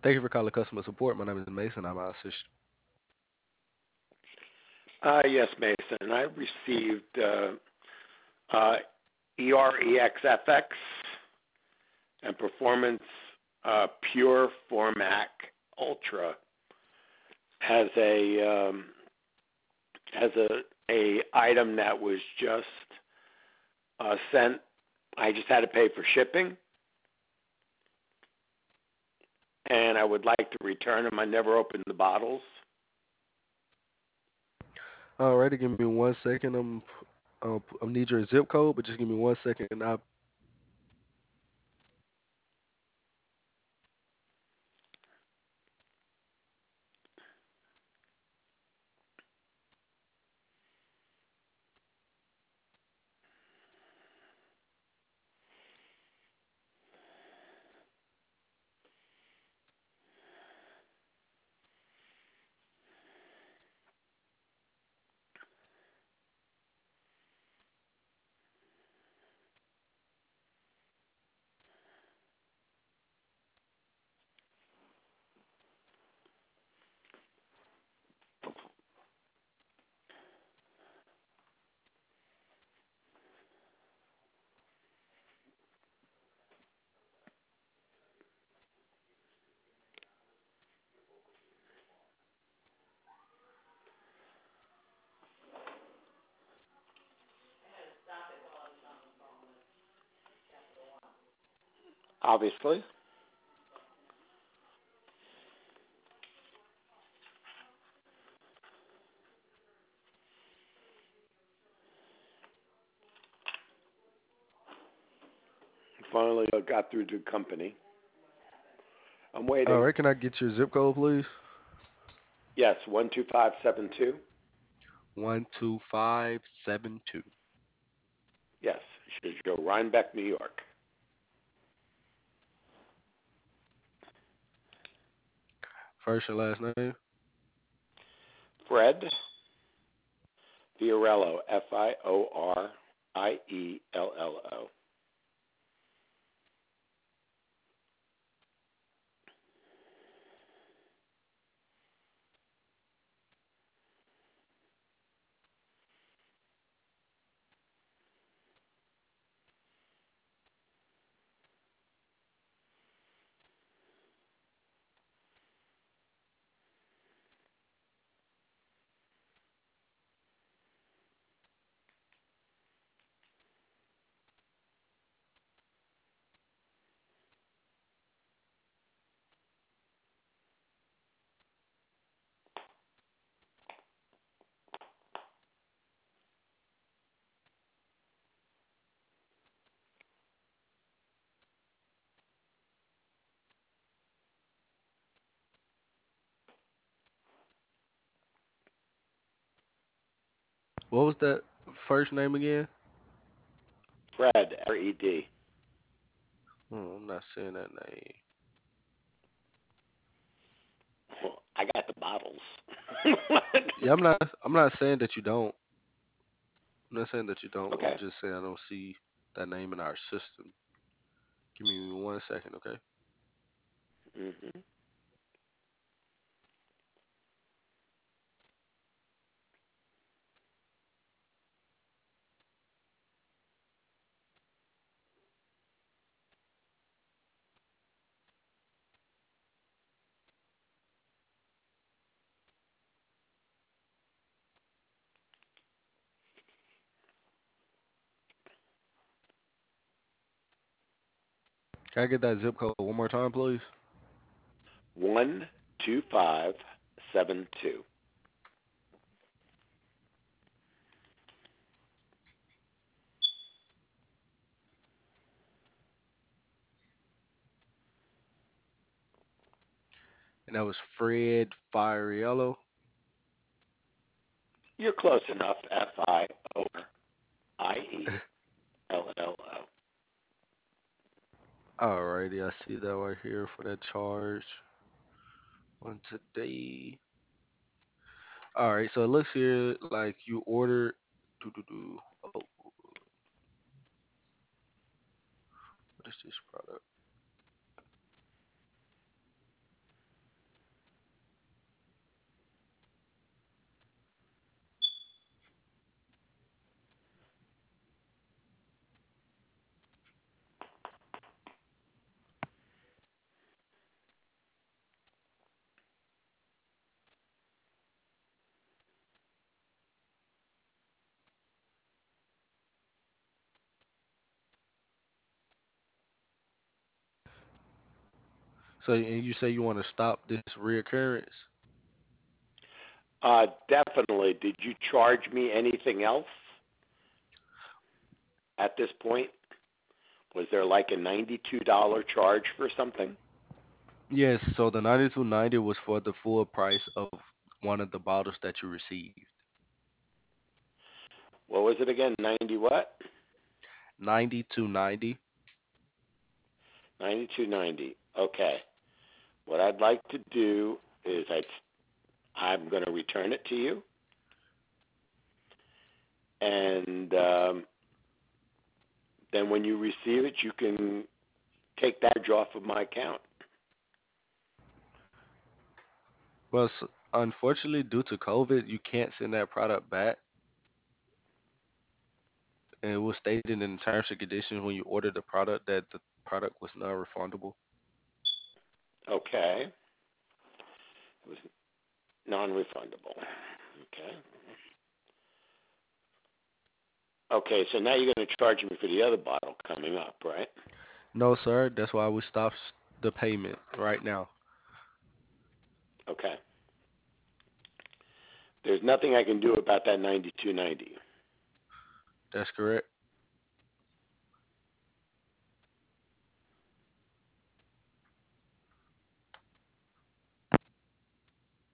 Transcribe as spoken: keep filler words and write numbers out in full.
Thank you for calling customer support. My name is Mason. I'm assist. Uh, yes, Mason. I received uh, uh, E R E X F X and Performance uh, Pure Formac Ultra has a um, has a a item that was just uh, sent. I just had to pay for shipping, and I would like to return them. I never opened the bottles. Alrighty, give me one second. I'm uh, I need your zip code, but just give me one second. And I Obviously, finally I got through to company. I'm waiting. alright. Can I get your zip code, please? Yes, one two five seven two. One two five seven two. Yes, should go Rhinebeck, New York. First and last name. Fred Fiorello, F I O R I E L L O. What was that first name again? Fred, R E D. Oh, I'm not saying that name. Well, I got the bottles. Yeah, I'm not. I'm not saying that you don't. I'm not saying that you don't. I'm Okay. just saying I don't see that name in our system. Give me one second, okay? hmm Can I get that zip code one more time, please? one two five seven two. And that was Fred Fioriello. You're close enough. F I O R I E L L O. Alrighty, I see that right here for that charge on today. Alright, so it looks here like you ordered. Do do do. Oh, what is this product? So, and you say you want to stop this reoccurrence? Uh, definitely. Did you charge me anything else at this point? Was there like a ninety-two dollars charge for something? Yes. So the ninety-two ninety was for the full price of one of the bottles that you received. What was it again? ninety what? ninety-two ninety. ninety-two ninety. Okay. What I'd like to do is I I'm going to return it to you, and um, then when you receive it, you can take that charge off of my account. Well, s- unfortunately, due to COVID, you can't send that product back, and it was stated in the terms and conditions when you ordered the product that the product was non-refundable. Okay. It was non-refundable. Okay. Okay. So now you're going to charge me for the other bottle coming up, right? No, sir. That's why we stopped s- the payment right now. Okay. There's nothing I can do about that ninety-two ninety. That's correct.